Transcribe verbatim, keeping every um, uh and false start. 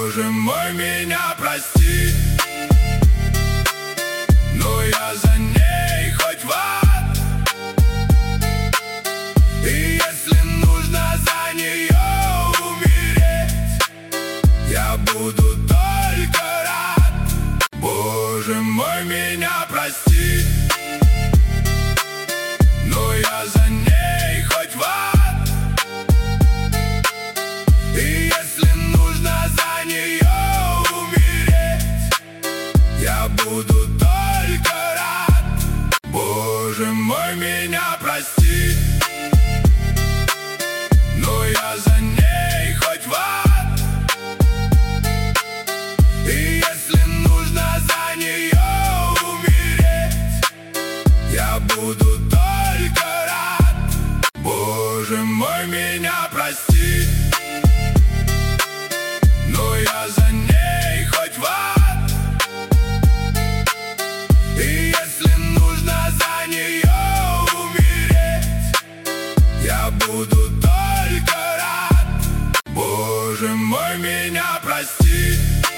Боже мой, меня прости, но я за ней хоть в ад. И если нужно за нее умереть, я буду только рад. Боже мой, меня прости, но я за ней хоть в ад. И если нужно за нее умереть, я буду только рад. Боже мой, меня прости, но я за ней хоть в ад. И если нужно за нее умереть, я буду только рад. Боже мой, меня прости, но я за ней хоть в ад. И если нужно за нее умереть, я буду только рад. Боже мой, меня прости.